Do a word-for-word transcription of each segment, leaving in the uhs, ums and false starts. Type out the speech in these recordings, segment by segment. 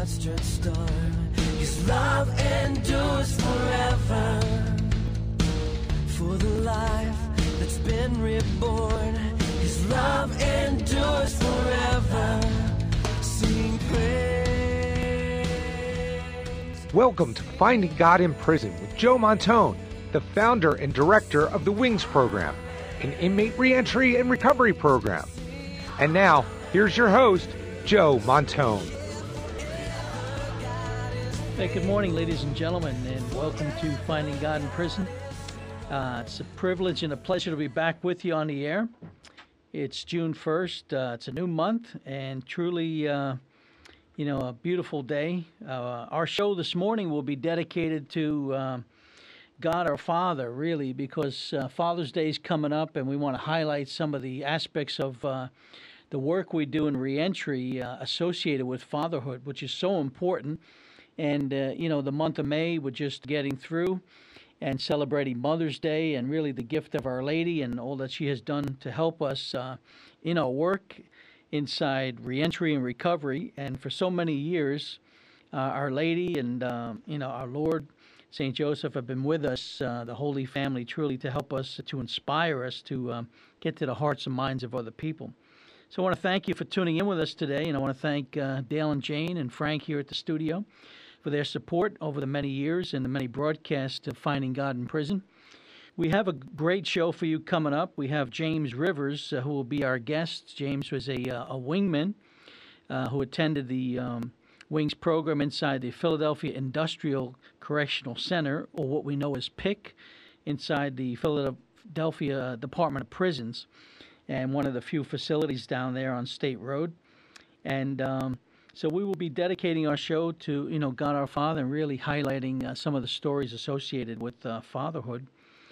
mustard storm. His love endures forever. For the life that's been reborn, His love endures forever. Sing praise. Welcome to Finding God in Prison with Joe Montone, the founder and director of the WINGS program, an inmate reentry and recovery program. And now, here's your host, Joe Montone. Hey, good morning, ladies and gentlemen, and welcome to Finding God in Prison. Uh, it's a privilege and a pleasure to be back with you on the air. It's June first. Uh, it's a new month and truly, uh, you know, a beautiful day. Uh, our show this morning will be dedicated to uh, God our Father, really, because uh, Father's Day is coming up, and we want to highlight some of the aspects of uh, the work we do in reentry uh, associated with fatherhood, which is so important. And, uh, you know, the month of May, we're just getting through and celebrating Mother's Day and really the gift of Our Lady and all that she has done to help us uh, in our work inside reentry and recovery. And for so many years, uh, Our Lady and, uh, you know, our Lord, Saint Joseph, have been with us, uh, the Holy Family, truly to help us, to inspire us to um, get to the hearts and minds of other people. So I want to thank you for tuning in with us today, and I want to thank uh, Dale and Jane and Frank here at the studio for their support over the many years and the many broadcasts of Finding God in Prison. We have a great show for you coming up. We have James Rivers, uh, who will be our guest. James was a, uh, a wingman uh, who attended the um, WINGS program inside the Philadelphia Industrial Correctional Center, or what we know as P I C, inside the Philadelphia Department of Prisons, and one of the few facilities down there on State Road. And um, so we will be dedicating our show to, you know, God our Father and really highlighting uh, some of the stories associated with uh, fatherhood.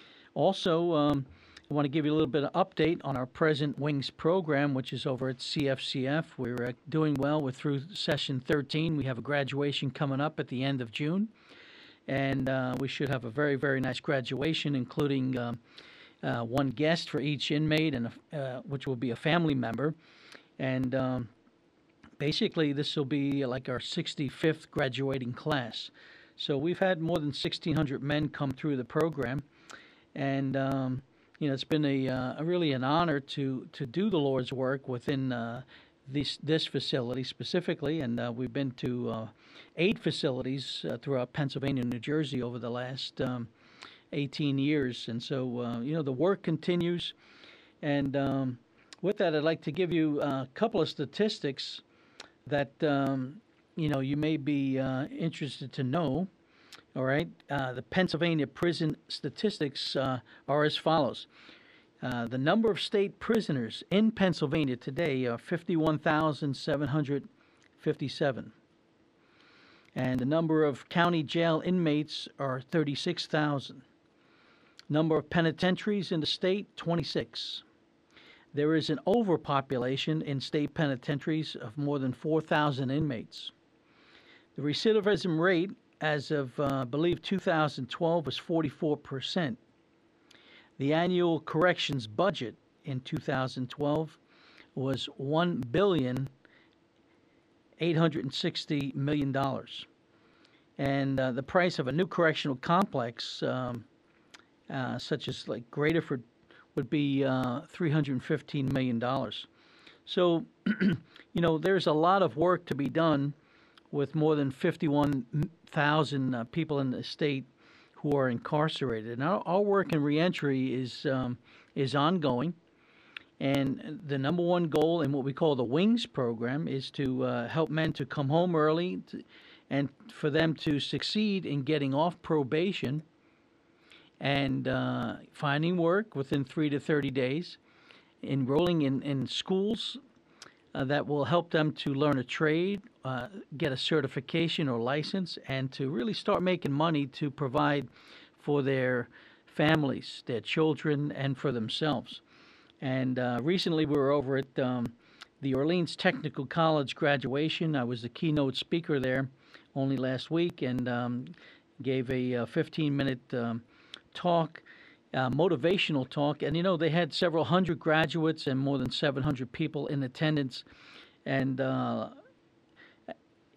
Also, um, I want to give you a little bit of update on our present WINGS program, which is over at C F C F. We're uh, doing well. We're through session thirteen. We have a graduation coming up at the end of June. And uh, we should have a very, very nice graduation, including um, uh, one guest for each inmate, and a, uh, which will be a family member. And um, basically, this will be like our sixty-fifth graduating class. So we've had more than sixteen hundred men come through the program. And, um, you know, it's been a, uh, a really an honor to, to do the Lord's work within uh, this, this facility specifically. And uh, we've been to uh, eight facilities uh, throughout Pennsylvania and New Jersey over the last um, eighteen years. And so, uh, you know, the work continues. And um, with that, I'd like to give you a couple of statistics that, um, you know, you may be uh, interested to know. All right. Uh, the Pennsylvania prison statistics uh, are as follows. Uh, the number of state prisoners in Pennsylvania today are fifty-one thousand seven hundred fifty-seven. And the number of county jail inmates are thirty-six thousand. Number of penitentiaries in the state, twenty-six. There is an overpopulation in state penitentiaries of more than four thousand inmates. The recidivism rate as of, uh, I believe, two thousand twelve was forty-four percent. The annual corrections budget in two thousand twelve was one billion eight hundred sixty million dollars. And uh, the price of a new correctional complex, um, uh, such as like Graterford, would be uh, three hundred fifteen million dollars. So, you know, there's a lot of work to be done with more than fifty-one thousand uh, people in the state who are incarcerated. And our, our work in reentry is um, is ongoing. And the number one goal in what we call the WINGS program is to uh, help men to come home early to, and for them to succeed in getting off probation and uh, finding work within three to thirty days, enrolling in, in schools uh, that will help them to learn a trade, uh, get a certification or license, and to really start making money to provide for their families, their children, and for themselves. And uh, recently we were over at um, the Orleans Technical College graduation. I was the keynote speaker there only last week, and um, gave a fifteen-minute um, talk, uh, motivational talk. And, you know, they had several hundred graduates and more than seven hundred people in attendance. And uh,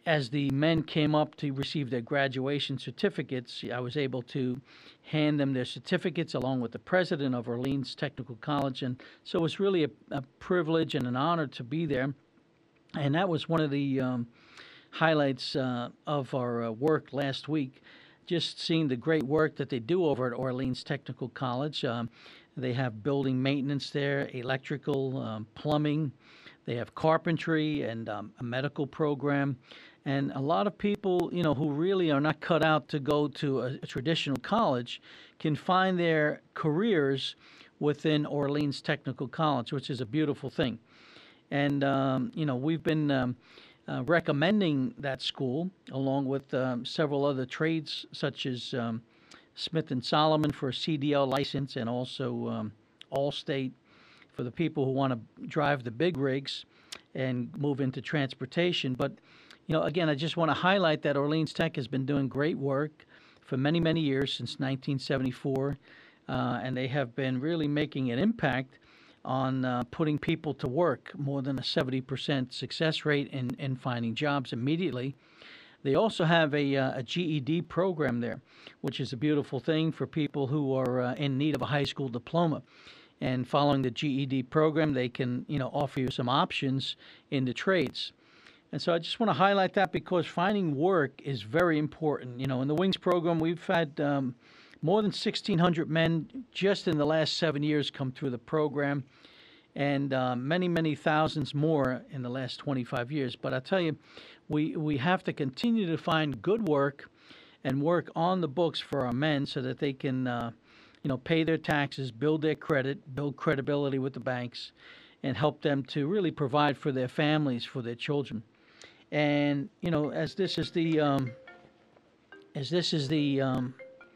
as the men came up to receive their graduation certificates, I was able to hand them their certificates along with the president of Orleans Technical College. And so it was really a, a privilege and an honor to be there. And that was one of the um, highlights uh, of our uh, work last week, just seeing the great work that they do over at Orleans Technical College. Um, they have building maintenance there, electrical, um, plumbing. They have carpentry and um, a medical program. And a lot of people, you know, who really are not cut out to go to a, a traditional college can find their careers within Orleans Technical College, which is a beautiful thing. And, um, you know, we've been um, uh, recommending that school along with um, several other trades such as um, Smith and Solomon for a C D L license, and also um, Allstate for the people who want to drive the big rigs and move into transportation. But, you know, again, I just want to highlight that Orleans Tech has been doing great work for many, many years, since nineteen seventy-four, uh, and they have been really making an impact on uh, putting people to work, more than a seventy percent success rate in, in finding jobs immediately. They also have a, uh, a G E D program there, which is a beautiful thing for people who are uh, in need of a high school diploma. And following the G E D program, they can, you know, offer you some options in the trades. And so I just want to highlight that because finding work is very important. You know, in the Wings program, we've had um, more than sixteen hundred men just in the last seven years come through the program, and uh, many, many thousands more in the last twenty-five years. But I tell you, we, we have to continue to find good work and work on the books for our men so that they can uh, you know, pay their taxes, build their credit, build credibility with the banks, and help them to really provide for their families, for their children. And, you know, as this is the, um, as this is the, um,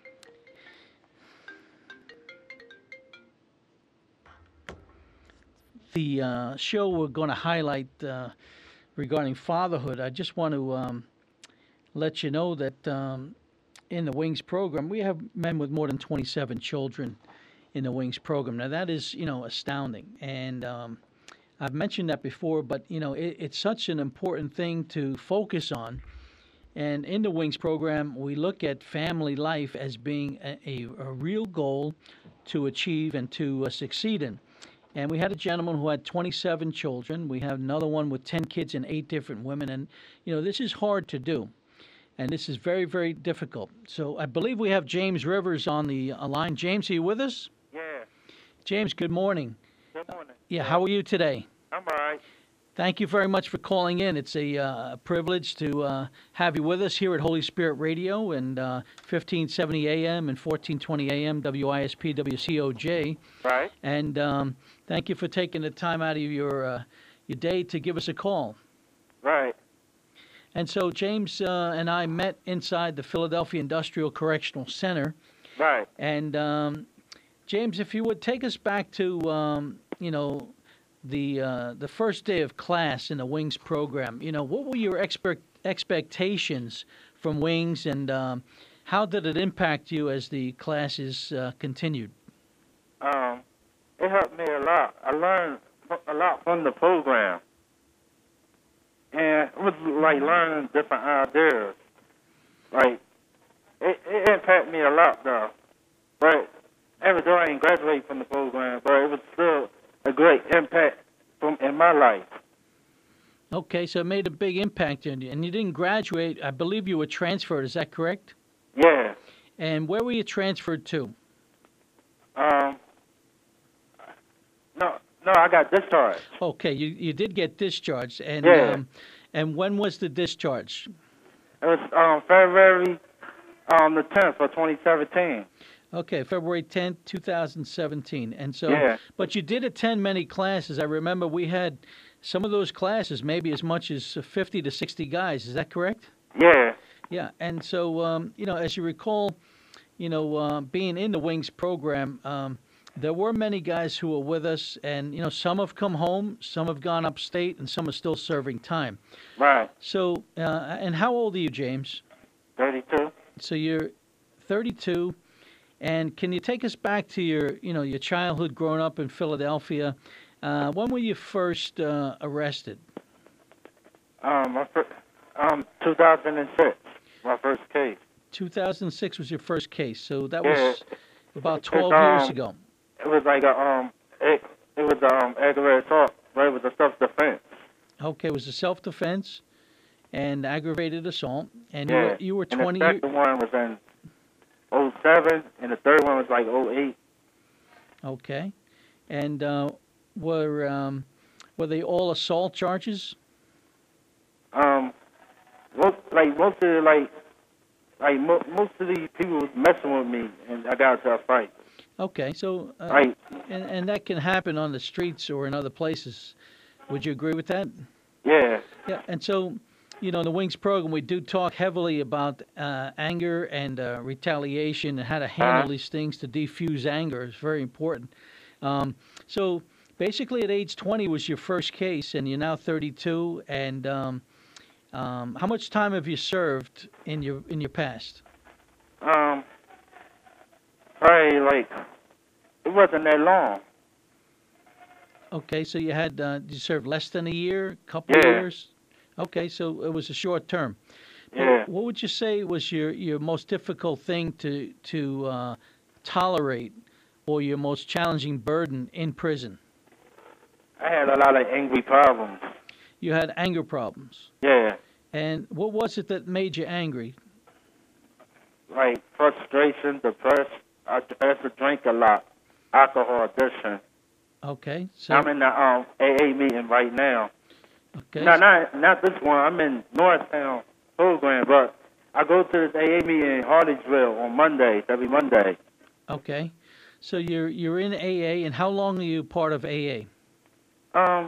the uh, show we're going to highlight uh, regarding fatherhood, I just want to um, let you know that um, in the Wings program, we have men with more than twenty-seven children in the Wings program. Now, that is, you know, astounding. And um, I've mentioned that before, but, you know, it, it's such an important thing to focus on. And in the Wings program, we look at family life as being a, a, a real goal to achieve and to uh, succeed in. And we had a gentleman who had twenty-seven children. We have another one with ten kids and eight different women. And, you know, this is hard to do. And this is very, very difficult. So I believe we have James Rivers on the uh, line. James, are you with us? Yeah. James, good morning. Good morning. Yeah, how are you today? I'm all right. Thank you very much for calling in. It's a uh, privilege to uh, have you with us here at Holy Spirit Radio and uh, fifteen seventy A M and fourteen twenty A M W I S P W C O J. Right. And um, thank you for taking the time out of your uh, your day to give us a call. Right. And so James uh, and I met inside the Philadelphia Industrial Correctional Center. Right. And um, James, if you would take us back to, um, you know, the uh, the first day of class in the Wings program. You know, what were your expect expectations from Wings, and um, how did it impact you as the classes uh, continued? Um, it helped me a lot. I learned a lot from the program. And it was like learning different ideas. Like, it, it impacted me a lot, though. But even though I didn't graduate from the program, but it was still a great impact from in my life. Okay, so it made a big impact on you. And you didn't graduate. I believe you were transferred. Is that correct? Yeah. And where were you transferred to? Um. No, no, I got discharged. Okay, you, you did get discharged. And, Yeah. um, and when was the discharge? It was um, February um, the tenth of twenty seventeen. Okay, February tenth, two thousand seventeen. And so, Yeah. but you did attend many classes. I remember we had some of those classes, maybe as much as fifty to sixty guys. Is that correct? Yeah. Yeah. And so, um, you know, as you recall, you know, uh, being in the Wings program, um, there were many guys who were with us, and, you know, some have come home, some have gone upstate, and some are still serving time. Right. So, uh, and how old are you, James? thirty-two. So you're thirty-two. And can you take us back to your, you know, your childhood growing up in Philadelphia? Uh, when were you first uh, arrested? Um, my fir- Um, two thousand six, my first case. two thousand six was your first case, so that Yeah. was about It's, twelve um, years ago. It was like a um, it, it was um aggravated assault, but it was a self-defense. Okay, it was a self-defense and aggravated assault, and you Yeah. were, you were and twenty the years. second one was in oh seven, and the third one was like oh eight. Okay, and uh, were um, were they all assault charges? Um, most like most of the, like like mo- most of these people was messing with me, and I got into a fight. Okay, so uh, Right. and and that can happen on the streets or in other places. Would you agree with that? Yeah. Yeah, and so, you know, in the Wings program, we do talk heavily about uh, anger and uh, retaliation and how to handle Uh-huh. these things to defuse anger. It's very important. Um, so basically, at age twenty was your first case, and you're now thirty-two. And um, um, how much time have you served in your in your past? Um, probably like it wasn't that long. Okay, so you had uh, you served less than a year, couple Yeah. years. Okay, so it was a short term. But Yeah. What would you say was your, your most difficult thing to to uh, tolerate, or your most challenging burden in prison? I had a lot of angry problems. You had anger problems, Yeah. and what was it that made you angry? Like frustration, depressed. I I used to drink a lot, alcohol addiction. Okay, so I'm in the um A A meeting right now. okay, No, not not this one. I'm in Norristown program, but I go to this A A meeting in Hardersville on Mondays, every Monday. okay, so you're you're in A A, and how long are you part of A A? Um,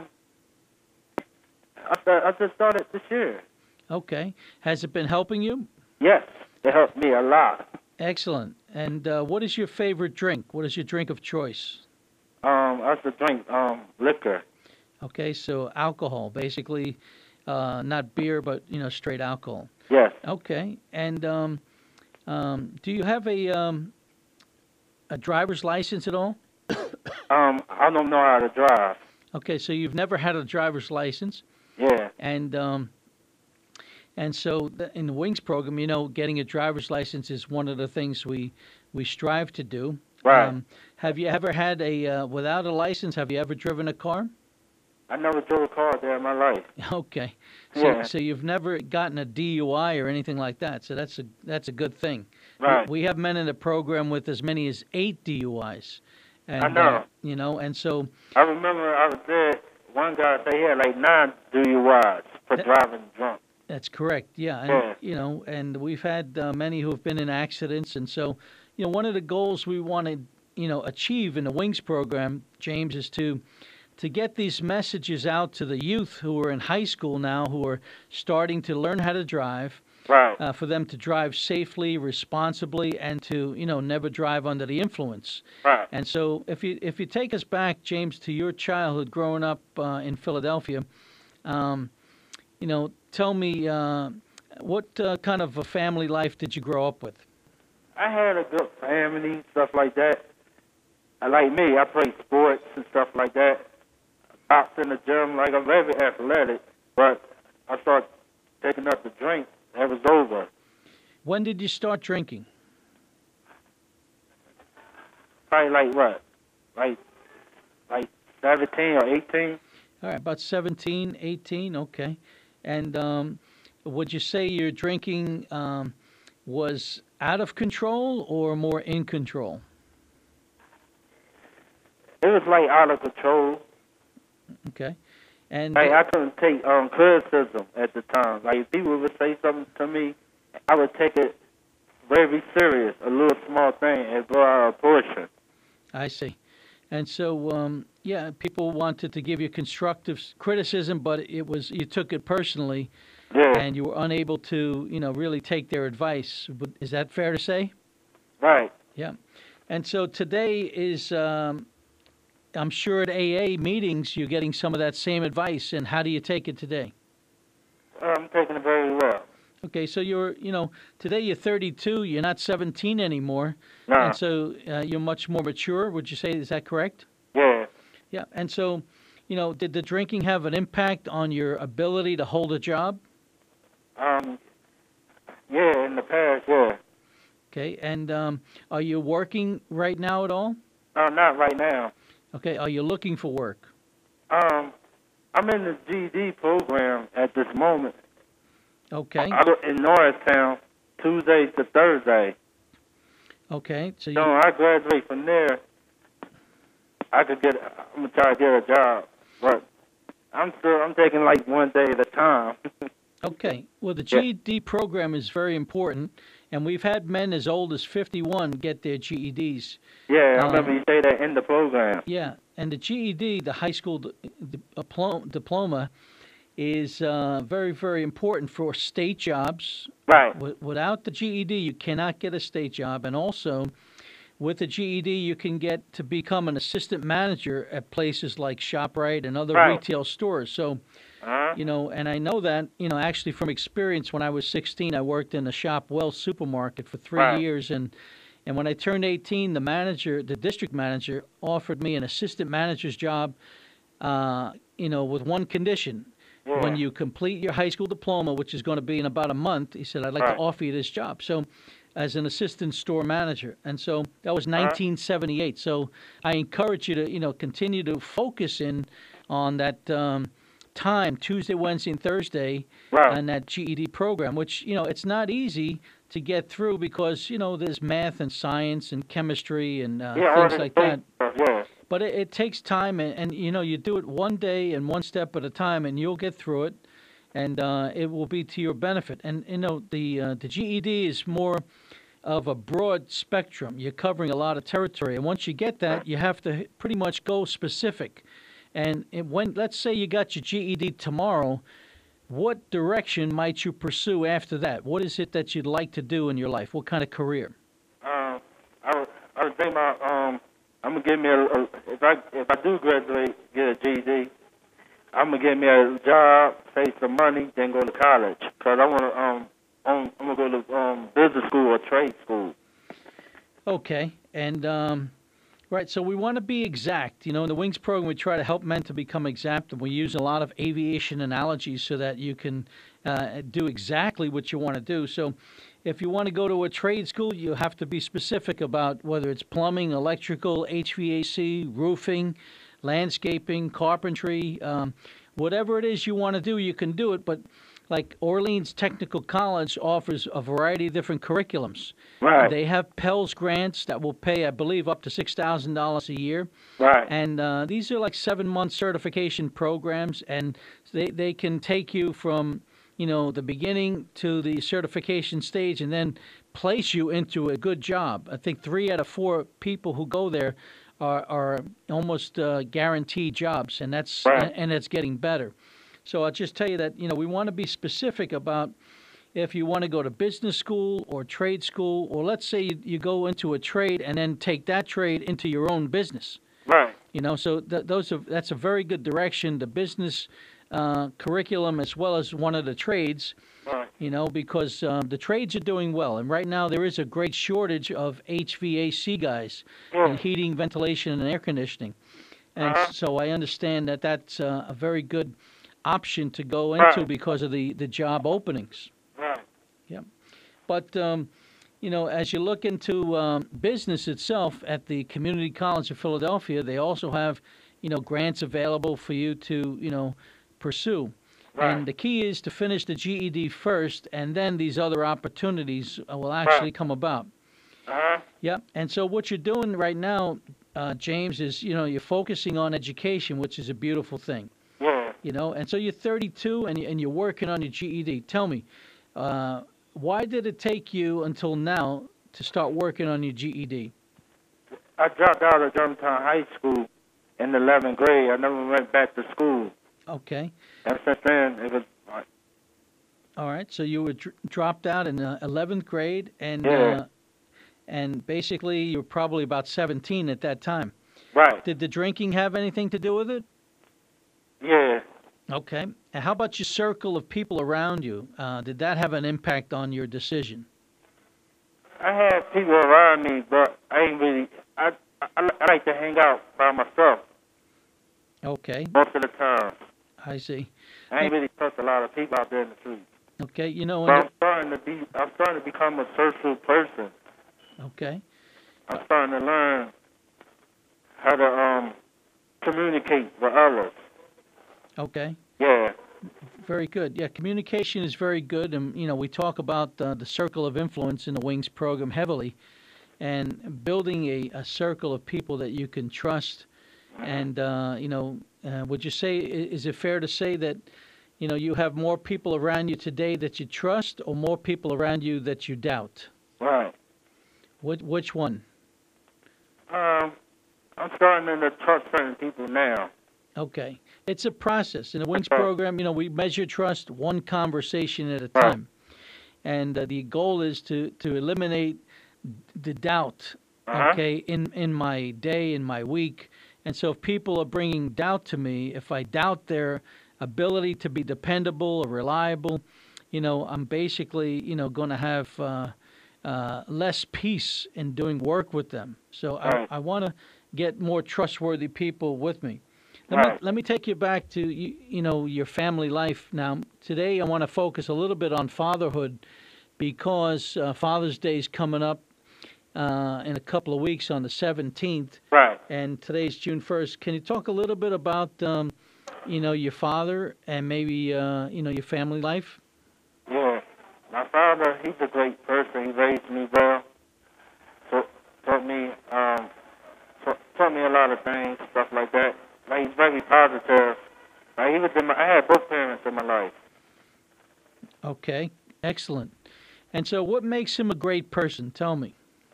I sta- I just started this year. Okay, has it been helping you? Yes, it helped me a lot. Excellent. And uh, what is your favorite drink? What is your drink of choice? Um, I used to drink um liquor. Okay, so alcohol, basically, uh, not beer, but you know, straight alcohol. Yes. Okay, and um, um, do you have a um, a driver's license at all? Um, I don't know how to drive. Okay, so you've never had a driver's license, Yeah. and um, and so the, in the Wings program, you know, getting a driver's license is one of the things we we strive to do. Right. Um, have you ever had a uh, without a license? Have you ever driven a car? I never drove a car a day in my life. Okay, so Yeah. so you've never gotten a D U I or anything like that. So that's a that's a good thing. We- Right. We, have men in the program with as many as eight D U Is. And, I know. Uh, you know, and so I remember I was there. One guy said he had like nine D U Is for That- driving drunk. that's correct. Yeah, and Yeah. you know, and we've had uh, many who have been in accidents, and so you know, one of the goals we want to you know achieve in the Wings program, James, is to to get these messages out to the youth who are in high school now, who are starting to learn how to drive. Right. Uh, for them to drive safely, responsibly, and to you know never drive under the influence. Right. And so, if you if you take us back, James, to your childhood growing up uh, in Philadelphia, um, you know, tell me uh, what uh, kind of a family life did you grow up with? I had a good family, stuff like that. I like me, I played sports and stuff like that. Pops in the gym, like I'm very athletic, but I started taking up the drink. That was over. When did you start drinking? Probably like what? Like like seventeen or eighteen? All right, about seventeen, eighteen, okay. And um, would you say your drinking um, was out of control or more in control? It was like out of control. Okay. And Like uh, I couldn't take um criticism at the time. Like if people would say something to me, I would take it very serious, a little small thing, and blow out a portion. I see. And so, um, yeah, people wanted to give you constructive s- criticism, but it was you took it personally, Yeah. and you were unable to, you know, really take their advice. Would- Is that fair to say? Right. Yeah. And so today is, um, I'm sure at A A meetings you're getting some of that same advice. And how do you take it today? I'm taking it very well. Okay, so you're, you know, today you're thirty-two. You're not seventeen anymore, Nah. and so uh, you're much more mature. Would you say is that correct? Yeah. Yeah, and so, you know, did the drinking have an impact on your ability to hold a job? Um, yeah, in the past, yeah. Okay, and um, are you working right now at all? Uh, not right now. Okay, are you looking for work? Um, I'm in the G E D program at this moment. Okay. I live in Norristown, Tuesday to Thursday. Okay, so you, So when I graduate from there, I could get. I'm gonna try to get a job, but I'm still. I'm taking like one day at a time. okay. Well, the G E D program is very important, and we've had men as old as fifty-one get their G E Ds. Yeah, I Um, remember you say that in the program. Yeah, and the G E D, the high school d- d- aplo- diploma, is uh, very, very important for state jobs. Right. W- without the G E D, you cannot get a state job, and also with the G E D, you can get to become an assistant manager at places like ShopRite and other Right. retail stores. So, Uh-huh. you know, and I know that, you know, actually from experience, when I was sixteen, I worked in a Shopwell supermarket for three Right. years, and and when I turned eighteen, the manager, the district manager, offered me an assistant manager's job, uh, you know, with one condition. Yeah. When you complete your high school diploma, which is going to be in about a month, he said, I'd like Right. to offer you this job. So, as an assistant store manager. And so that was nineteen seventy-eight. So I encourage you to, you know, continue to focus in on that um, time, Tuesday, Wednesday, and Thursday, Right. and that G E D program, which, you know, it's not easy to get through because, you know, there's math and science and chemistry and uh, Yeah, all things this like that. stuff, yeah. But it, it takes time, and, and, you know, you do it one day and one step at a time, and you'll get through it, and uh, it will be to your benefit. And, you know, the uh, the G E D is more of a broad spectrum. You're covering a lot of territory, and once you get that, you have to pretty much go specific. And it, when, let's say you got your G E D tomorrow, what direction might you pursue after that? What is it that you'd like to do in your life? What kind of career? Um, I was, I was thinking about, um, I'm gonna get me a, a if I if I do graduate, get a G E D, I'm gonna get me a job, save some money, then go to college. Cause I wanna um, um I'm gonna go to um business school or trade school. Okay, and um, right, so we want to be exact. You know, in the Wings program, we try to help men to become exact, and we use a lot of aviation analogies so that you can uh, do exactly what you want to do. So, if you want to go to a trade school, you have to be specific about whether it's plumbing, electrical, H V A C, roofing, landscaping, carpentry, um, whatever it is you want to do, you can do it. But like Orleans Technical College offers a variety of different curriculums. Right. They have Pell's grants that will pay, I believe, up to six thousand dollars a year. Right. And uh, these are like seven-month certification programs, and they, they can take you from, you know, the beginning to the certification stage and then place you into a good job. I think three out of four people who go there are, are almost uh, guaranteed jobs, and that's Right. and it's getting better. So I'll just tell you that, you know, we want to be specific about if you want to go to business school or trade school, or let's say you, you go into a trade and then take that trade into your own business. Right. You know, so th- those are that's a very good direction. The business uh, curriculum as well as one of the trades. Right. You know, because um, the trades are doing well, and right now there is a great shortage of H V A C guys Yeah. in heating, ventilation, and air conditioning. And Uh-huh. so I understand that that's uh, a very good option to go into Right. because of the, the job openings. Right. Yeah. But, um, you know, as you look into um, business itself at the Community College of Philadelphia, they also have, you know, grants available for you to, you know, pursue. Right. And the key is to finish the G E D first, and then these other opportunities uh, will actually Right. come about. Uh-huh. Yep. And so what you're doing right now, uh, James, is, you know, you're focusing on education, which is a beautiful thing. Yeah. You know, and so you're thirty-two and, you, and you're working on your G E D. Tell me, uh, why did it take you until now to start working on your G E D? I dropped out of Germantown High School in the eleventh grade. I never went back to school. Okay. And since then, it was like, All right. So you were dr- dropped out in uh, eleventh grade, and Yeah. uh, and basically you were probably about seventeen at that time. right. Did the drinking have anything to do with it? Yeah. Okay. And how about your circle of people around you? Uh, did that have an impact on your decision? I had people around me, but I ain't really. I, I I like to hang out by myself Okay. most of the time. I see. I ain't really trust a lot of people out there in the streets. Okay, you know. But And I'm starting to be, I'm starting to become a social person. okay, I'm starting to learn how to um communicate with others. okay. Yeah, Very good. Yeah, communication is very good, and you know we talk about uh, the circle of influence in the Wings program heavily, and building a, a circle of people that you can trust. And uh, you know, uh, would you say i- is it fair to say that you know you have more people around you today that you trust, or more people around you that you doubt? right. Which which one? Um, I'm starting to trust certain people now. Okay, it's a process in the Wings Okay. program. You know, we measure trust one conversation at a Right. time, and uh, the goal is to to eliminate the doubt, Uh-huh. okay, in in my day, in my week. And so if people are bringing doubt to me, if I doubt their ability to be dependable or reliable, you know, I'm basically, you know, going to have uh, uh, less peace in doing work with them. So I, Right. I want to get more trustworthy people with me. Let me Right. let me take you back to you, you know, your family life. Now today I want to focus a little bit on fatherhood because uh, Father's Day is coming up uh, in a couple of weeks on the seventeenth, Right. and today's June first. Can you talk a little bit about, um, you know, your father and maybe, uh, you know, your family life? Yeah. My father, he's a great person. He raised me well. So, taught me, um, taught, taught me a lot of things, stuff like that. Like, he's very positive. Like, he was in my, I had both parents in my life. Okay, excellent. And so what makes him a great person? Tell me.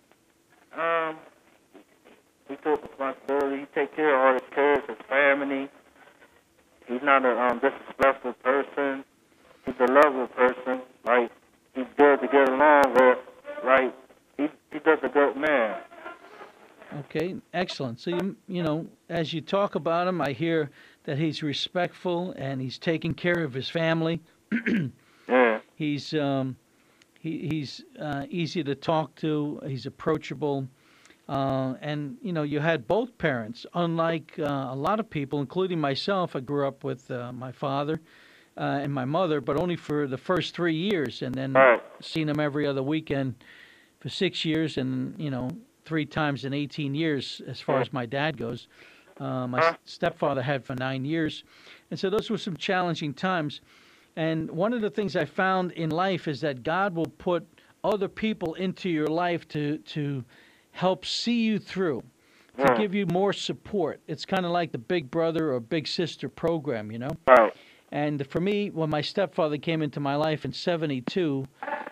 Um, he took responsibility. He take care of all his kids, his family. He's not a um, disrespectful person. He's a lovable person. Like, he's good to get along with. Like, he, he's just a good man. Okay, excellent. So you you know, as you talk about him, I hear that he's respectful and he's taking care of his family. Yeah. He's um, he, he's uh, easy to talk to. He's approachable, uh, and you know, you had both parents. Unlike uh, a lot of people, including myself, I grew up with uh, my father uh, and my mother, but only for the first three years, and then Right. seen them every other weekend for six years, and you know, three times in eighteen years, as far as my dad goes. Uh, my Huh? stepfather had for nine years, and so those were some challenging times. And one of the things I found in life is that God will put other people into your life to to help see you through, to Yeah. give you more support. It's kind of like the Big Brother or Big Sister program, you know. Right. And for me, when my stepfather came into my life in seventy-two,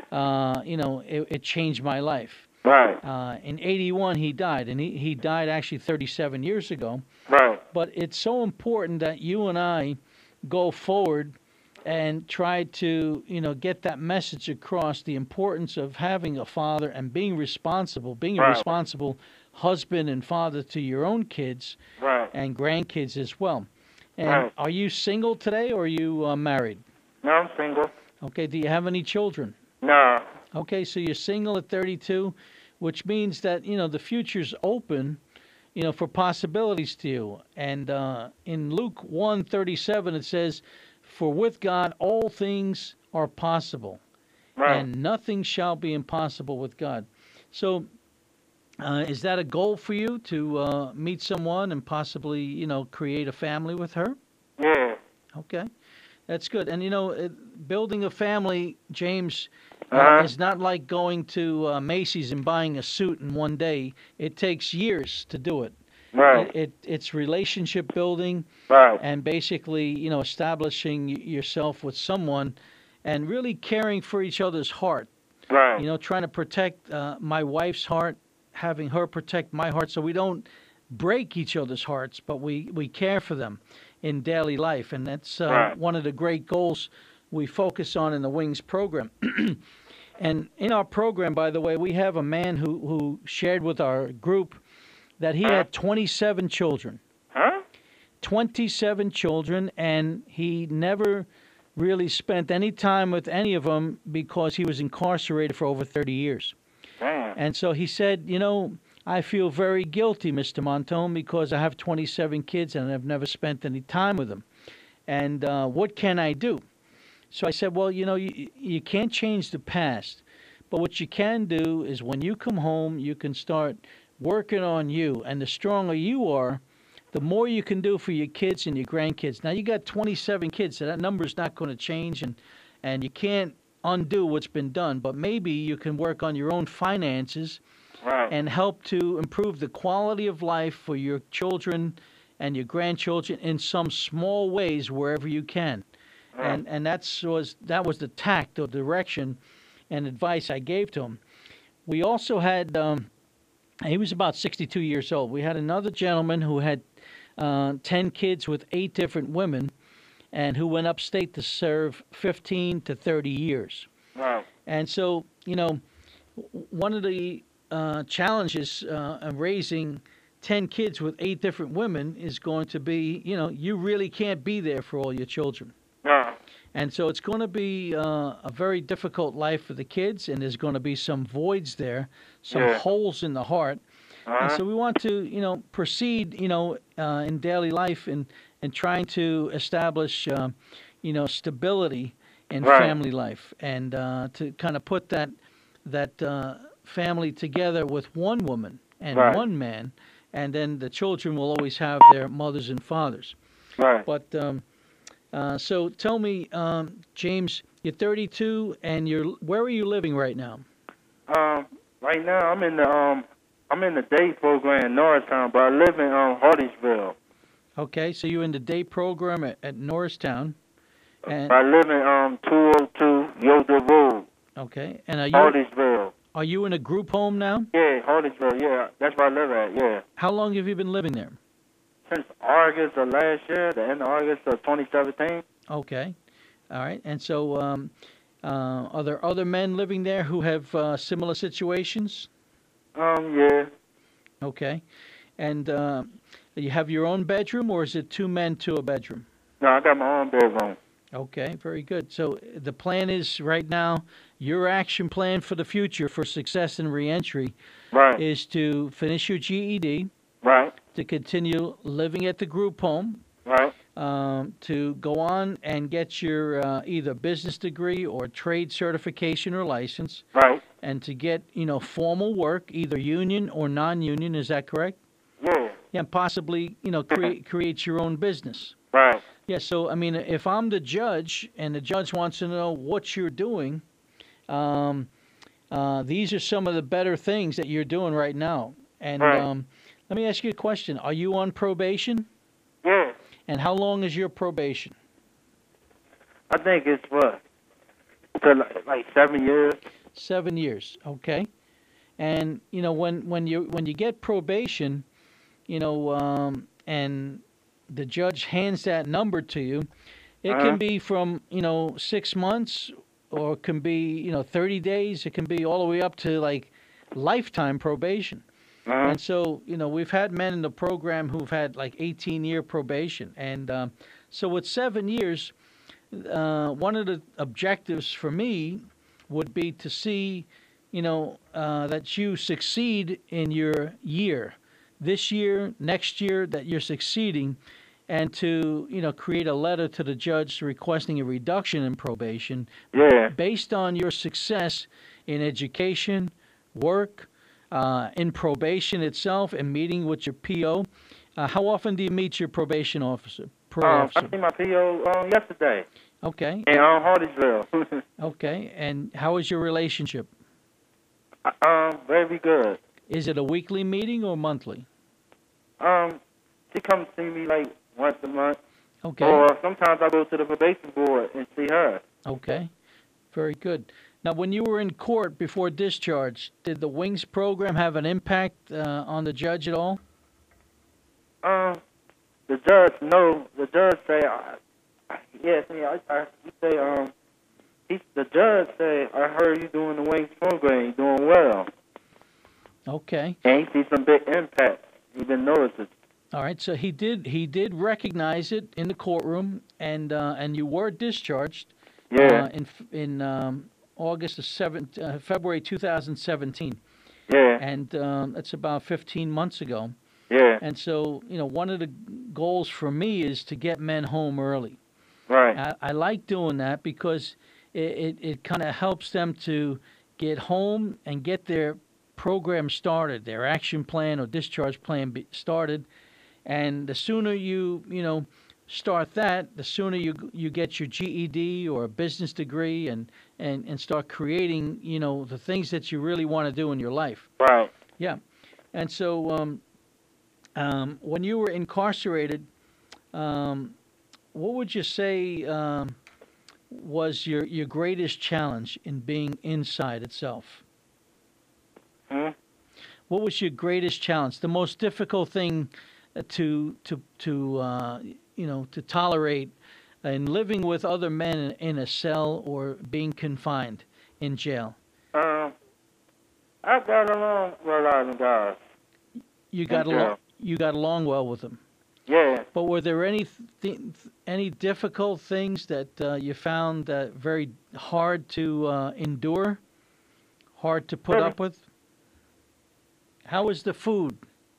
uh, you know, it, it changed my life. Right. Uh, in eighty-one, he died, and he, he died actually thirty-seven years ago. Right. But it's so important that you and I go forward and try to, you know, get that message across, the importance of having a father and being responsible, being a Right. responsible husband and father to your own kids Right. and grandkids as well. And Right. are you single today or are you uh, married? No, I'm single. Okay, do you have any children? No. Okay, so you're single at thirty-two, which means that, you know, the future's open, you know, for possibilities to you. And uh, in Luke one thirty-seven, it says, "For with God all things are possible, Right. and nothing shall be impossible with God." So uh, is that a goal for you to uh, meet someone and possibly, you know, create a family with her? Yeah. Okay, that's good. And you know, it, building a family, James, uh, Uh-huh. is not like going to uh, Macy's and buying a suit in one day. It takes years to do it. Right. It, it it's relationship building Right. and basically, you know, establishing y- yourself with someone and really caring for each other's heart. Right. You know, trying to protect uh, my wife's heart, having her protect my heart, so we don't break each other's hearts, but we we care for them in daily life, and that's uh, Right. one of the great goals we focus on in the Wings program. And in our program, by the way, we have a man who who shared with our group that he had twenty-seven children. Huh? twenty-seven children, and he never really spent any time with any of them because he was incarcerated for over thirty years. Damn. And so he said, you know, I feel very guilty, Mister Montone, because I have twenty-seven kids and I've never spent any time with them. And uh, what can I do? So I said, well, you know, you, you can't change the past. But what you can do is when you come home, you can start working on you. And the stronger you are, the more you can do for your kids and your grandkids. Now, you got twenty-seven kids, so that number's not going to change. And, and you can't undo what's been done. But maybe you can work on your own finances Right. and help to improve the quality of life for your children and your grandchildren in some small ways wherever you can. Right. And and that's was that was the tact or direction and advice I gave to him. We also had um, he was about sixty-two years old. We had another gentleman who had uh, ten kids with eight different women, and who went upstate to serve fifteen to thirty years. Right. And so, you know, w- one of the uh, challenges uh, of raising ten kids with eight different women is going to be, you know, you really can't be there for all your children. No. And so it's going to be uh, a very difficult life for the kids, and there's going to be some voids there, some Yeah. holes in the heart. And Uh-huh. so we want to, you know, proceed, you know, uh, in daily life and, and trying to establish, uh, you know, stability in Right. family life, and uh, to kind of put that that uh, family together with one woman and Right. one man, and then the children will always have their mothers and fathers. Right. But um, uh, so tell me, um, James, you're thirty-two, and you're where are you living right now? Um, right now I'm in the um, I'm in the day program in Norristown, but I live in um Hardersville. Okay, so you're in the day program at, at Norristown, and I live in um two oh two Yoder Road, okay, and are you Hardersville. are you in a group home now? Yeah, Hardersville. Yeah, that's where I live at. Yeah, How long have you been living there? since August of last year, the end of August of twenty seventeen. Okay, all right, and so um, uh, are there other men living there who have uh, similar situations? Um, yeah. Okay, and uh, you have your own bedroom, or is it two men to a bedroom? No, I got my own bedroom. Okay, very good. So the plan is right now, your action plan for the future for success in reentry Right. is to finish your G E D, Right. to continue living at the group home, Right. um, to go on and get your uh, either business degree or trade certification or license, Right. and to get, you know, formal work, either union or non-union. Is that correct? Yeah. Yeah, and possibly, you know, create create your own business. Right. Yeah, so I mean, if I'm the judge and the judge wants to know what you're doing, um, uh, these are some of the better things that you're doing right now. And Right. um, let me ask you a question: are you on probation? Yeah. And how long is your probation? I think it's what? To like, like seven years. Seven years. Okay. And you know, when when you when you get probation, you know, um, and the judge hands that number to you, it Uh-huh. can be from, you know, six months, or it can be, you know, thirty days. It can be all the way up to like lifetime probation. Uh-huh. And so, you know, we've had men in the program who've had like eighteen year probation. And um, so with seven years, uh, one of the objectives for me would be to see, you know, uh, that you succeed in your year. This year, next year, that you're succeeding, and to, you know, create a letter to the judge requesting a reduction in probation Yeah. based on your success in education, work, uh, in probation itself, and meeting with your P O. Uh, how often do you meet your probation officer? Pro Um, I officer. seen my P O um, yesterday Okay. in um, Hardersville. Okay. And how is your relationship? um, very good. Is it a weekly meeting or monthly? Um, she comes see me like once a month, Okay. or sometimes I go to the probation board and see her. Okay. Very good. Now, when you were in court before discharge, did the WINGS program have an impact uh, on the judge at all? Um, the judge, no, the judge say, I, I, yes, yeah, I, I, he say, um, he, the judge say, I heard you doing the WINGS program, you doing well, Okay. and he see some big impact. He been noticing. All right. So he did. He did recognize it in the courtroom, and uh, and you were discharged. Yeah, Uh, in in um, August of seven, uh, February two thousand seventeen, yeah, and um, that's about fifteen months ago. yeah, And so, you know, one of the goals for me is to get men home early. right. Right. I, I like doing that because it, it, it kind of helps them to get home and get their program started, their action plan or discharge plan be started. And the sooner you, you know, start that, the sooner you you get your G E D or a business degree and, and, and start creating, you know, the things that you really want to do in your life. Right. Yeah. And so um, um, when you were incarcerated, um, what would you say um, was your, your greatest challenge in being inside itself? Hmm? What was your greatest challenge? The most difficult thing to to to uh, you know to tolerate in living with other men in a cell or being confined in jail? Um, I got along with a lot of them guys. You got In along. jail. You got along well with them. Yeah. But were there any th- any difficult things that uh, you found uh, very hard to uh, endure, hard to put Really? up with? How was the food?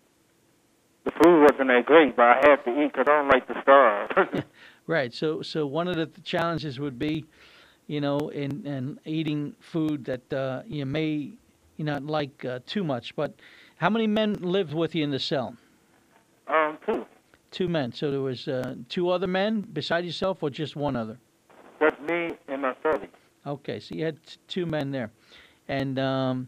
The food wasn't that great, but I had to eat because I don't like to starve. Right. So so one of the challenges would be, you know, in, in eating food that uh, you may you not like uh, too much. But how many men lived with you in the cell? um, two. Two men. So there was uh, two other men beside yourself, or just one other? Just me and my study. Okay. So you had t- two men there, and um,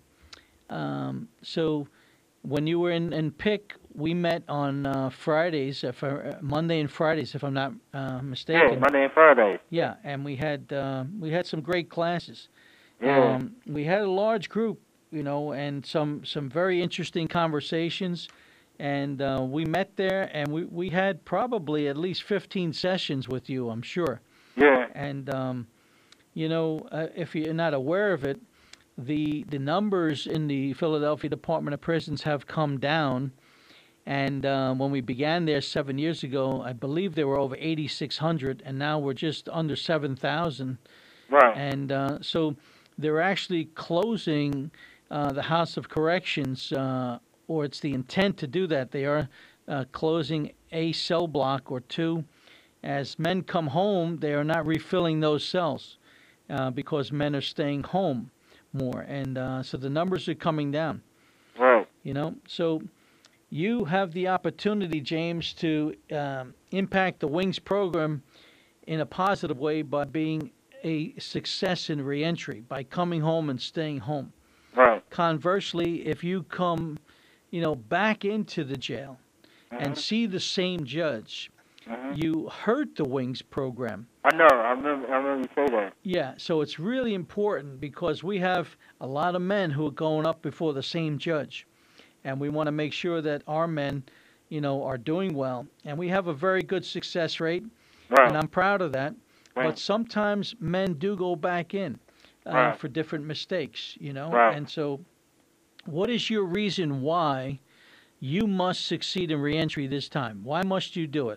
um, so when you were in, in Pick, we met on uh, Fridays, if I, uh, Monday and Fridays, if I'm not uh, Yeah, mistaken. Monday and Friday. Yeah, and we had uh, we had some great classes. Yeah. Um, we had a large group, you know, and some some very interesting conversations. And uh, we met there, and we, we had probably at least fifteen sessions with you, I'm sure. Yeah. And um, you know, uh, if you're not aware of it, the the numbers in the Philadelphia Department of Prisons have come down. And uh, when we began there seven years ago, I believe there were over eighty-six hundred, and now we're just under seven thousand. Right. And uh, so they're actually closing uh, the House of Corrections, uh, or it's the intent to do that. They are uh, closing a cell block or two. As men come home, they are not refilling those cells uh, because men are staying home more. And uh, so the numbers are coming down, Right. you know. So you have the opportunity, James, to um, impact the Wings program in a positive way by being a success in reentry, by coming home and staying home. Right. Conversely, if you come, you know, back into the jail and see the same judge, Mhm. you hurt the Wings program. I know. I remember. I remember you say that. Yeah, so it's really important because we have a lot of men who are going up before the same judge, and we want to make sure that our men, you know, are doing well. And we have a very good success rate, Right. and I'm proud of that. Right. But sometimes men do go back in uh, Right. for different mistakes, you know. Right. And so, what is your reason why you must succeed in reentry this time? Why must you do it?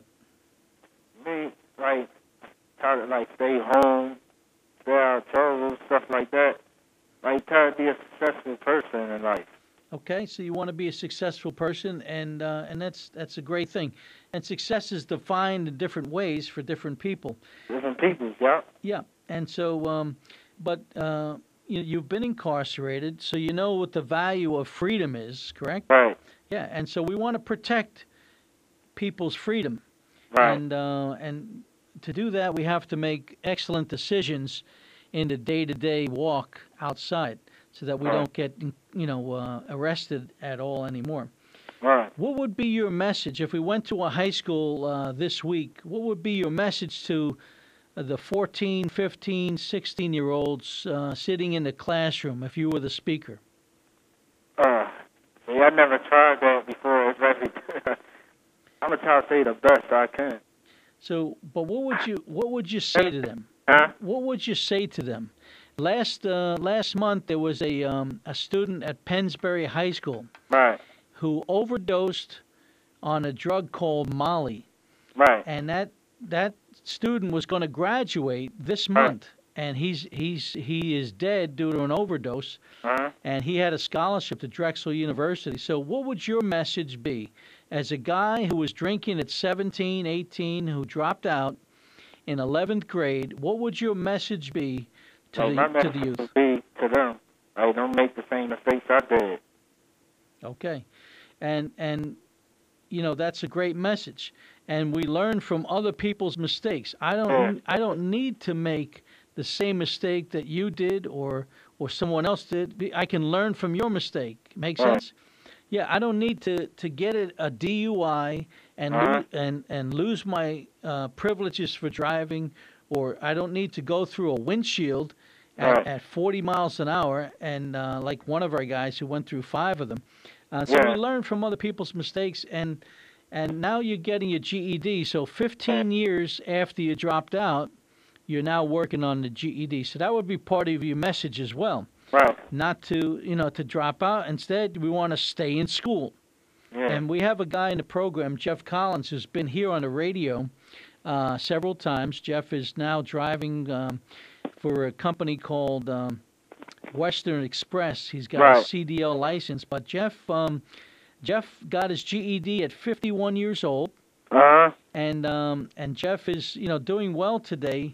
Me, like, try to like stay home, stay out of trouble, stuff like that. Like, try to be a successful person in life. Okay, so you want to be a successful person, and uh, and that's that's a great thing. And success is defined in different ways for different people. Different people, yeah. Yeah, and so, um, but uh, you, you've been incarcerated, so you know what the value of freedom is, correct? Right. Yeah, and so we want to protect people's freedom, Right. and uh, and to do that, we have to make excellent decisions in the day-to-day walk outside, so that we Right. don't get, you know, uh, arrested at all anymore. Right. What would be your message if we went to a high school uh, this week? What would be your message to uh, the fourteen, fifteen, sixteen-year-olds uh, sitting in the classroom if you were the speaker? Uh, see, I never tried that before. It's very. I'm gonna try to say the best I can. So, but what would you what would you say to them? Huh? What would you say to them? Last uh, last month there was a um, a student at Pennsbury High School Right. who overdosed on a drug called Molly, Right. and that that student was going to graduate this Right. month, and he's he's he is dead due to an overdose, Uh-huh. and he had a scholarship to Drexel University. So what would your message be as a guy who was drinking at seventeen, eighteen, who dropped out, in eleventh grade, what would your message be to Like, my the to message the youth? would be to them, like, don't make the same mistakes I did. Okay, and and you know that's a great message, and we learn from other people's mistakes. I don't Yeah. I don't need to make the same mistake that you did or or someone else did. Be- I can learn from your mistake. Make Right. sense? Yeah, I don't need to, to get a, a D U I and Uh-huh. lose, and and lose my uh, privileges for driving, or I don't need to go through a windshield at, Right. at forty miles an hour, and uh, like one of our guys who went through five of them. Uh, so Yeah. we learn from other people's mistakes, and and now you're getting your G E D. So fifteen years after you dropped out, you're now working on the G E D. So that would be part of your message as well. Right. Not to you know to drop out. Instead, we want to stay in school. Yeah. And we have a guy in the program, Jeff Collins, who's been here on the radio uh, several times. Jeff is now driving um, for a company called um, Western Express. He's got a Right. C D L license. But Jeff, um, Jeff got his G E D at fifty-one years old, Uh-huh. and um, and Jeff is you know doing well today.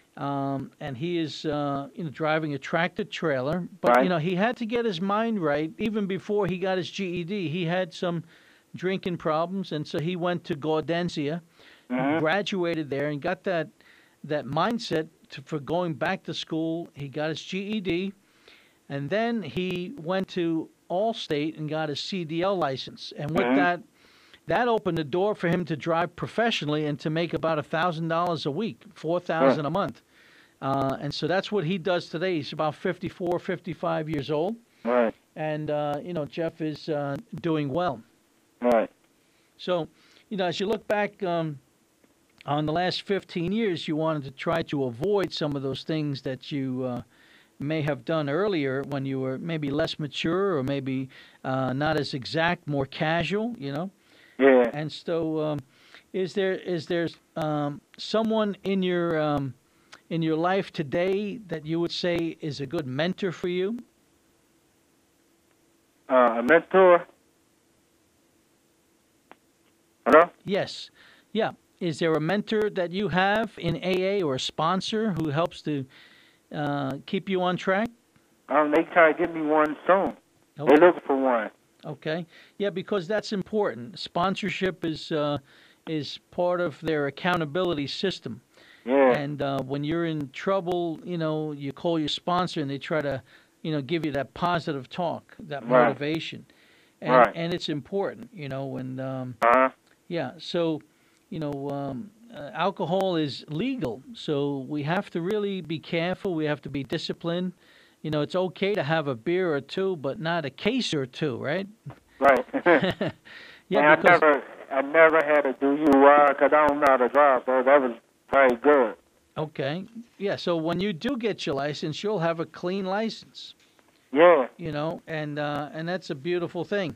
Um, and he is, uh, you know, driving a tractor trailer. But Right. you know, he had to get his mind right even before he got his G E D. He had some drinking problems, and so he went to Gaudensia, Mhm. graduated there, and got that that mindset to, for going back to school. He got his G E D, and then he went to Allstate and got his C D L license. And with Mhm. that, that opened the door for him to drive professionally and to make about a thousand dollars a week, four thousand a month. Uh, and so that's what he does today. He's about fifty-four, fifty-five years old, Right. and uh, you know Jeff is uh, doing well. Right. So, you know, as you look back um, on the last fifteen years, you wanted to try to avoid some of those things that you uh, may have done earlier when you were maybe less mature or maybe uh, not as exact, more casual, you know. Yeah. And so, um, is there is there um, someone in your um, in your life today that you would say is a good mentor for you? Uh, a mentor. Hello? Yes. Yeah. Is there a mentor that you have in A A or a sponsor who helps to uh, keep you on track? Um, they try to give me one soon. Okay. They looking for one. Okay. Yeah, because that's important. Sponsorship is uh, is part of their accountability system. Yeah. And uh, when you're in trouble, you know, you call your sponsor and they try to, you know, give you that positive talk, that Right. motivation. And, Right. and it's important, you know, and um, Uh-huh. yeah, so, you know, um, uh, alcohol is legal, so we have to really be careful. We have to be disciplined. You know, it's okay to have a beer or two, but not a case or two, right? Right. Yeah, and I because never, I never had a D U I because I don't know how to drive, so that was very good. okay, yeah. So when you do get your license, you'll have a clean license. Yeah. You know, and uh, and that's a beautiful thing.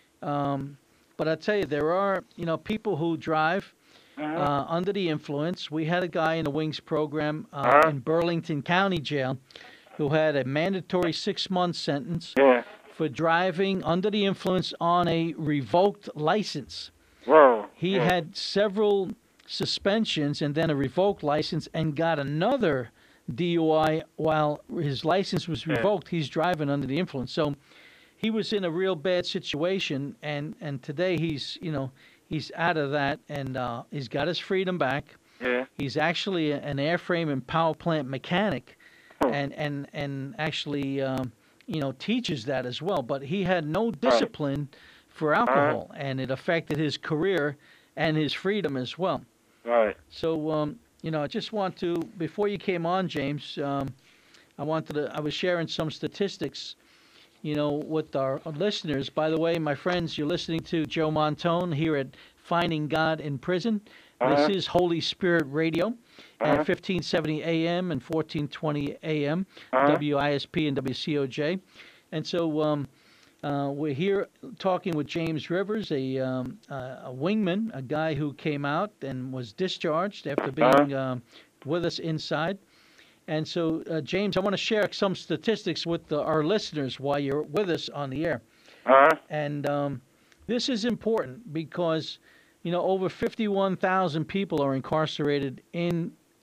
Um, but I tell you, there are you know people who drive Mhm. uh, under the influence. We had a guy in the Wings program uh, Uh-huh. in Burlington County Jail who had a mandatory six-month sentence Yeah. for driving under the influence on a revoked license. Whoa. He yeah. had several suspensions and then a revoked license and got another D U I while his license was Yeah. revoked. He's driving under the influence. So he was in a real bad situation, and, and today he's, you know, he's out of that, and uh, he's got his freedom back. Yeah. He's actually an airframe and power plant mechanic, Oh. and and and actually, um, you know, teaches that as well. But he had no discipline for alcohol, and it affected his career and his freedom as well. Right. So, um, you know, I just want to, before you came on, James, um, I wanted to, I was sharing some statistics, you know, with our listeners. By the way, my friends, you're listening to Joe Montone here at Finding God in Prison. Uh-huh. This is Holy Spirit Radio Uh-huh. at fifteen seventy A M and fourteen twenty A M, Uh-huh. W I S P and W C O J. And so um, uh, we're here talking with James Rivers, a, um, uh, a wingman, a guy who came out and was discharged after being um, with us inside. And so, uh, James, I want to share some statistics with the, our listeners while you're with us on the air. Uh-huh. And um, this is important because, you know, over fifty-one thousand people are incarcerated in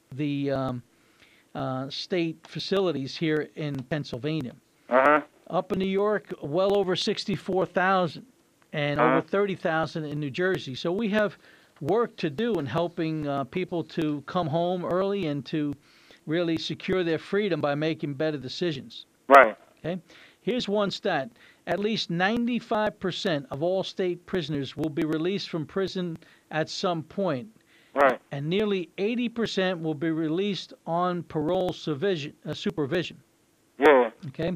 the um, uh, state facilities here in Pennsylvania. Uh-huh. Up in New York, well over sixty-four thousand, and Uh-huh. over thirty thousand in New Jersey. So we have work to do in helping uh, people to come home early and to really secure their freedom by making better decisions. Right. Okay? Here's one stat. At least ninety-five percent of all state prisoners will be released from prison at some point, Right. and nearly eighty percent will be released on parole supervision. Uh, supervision. Yeah. Okay?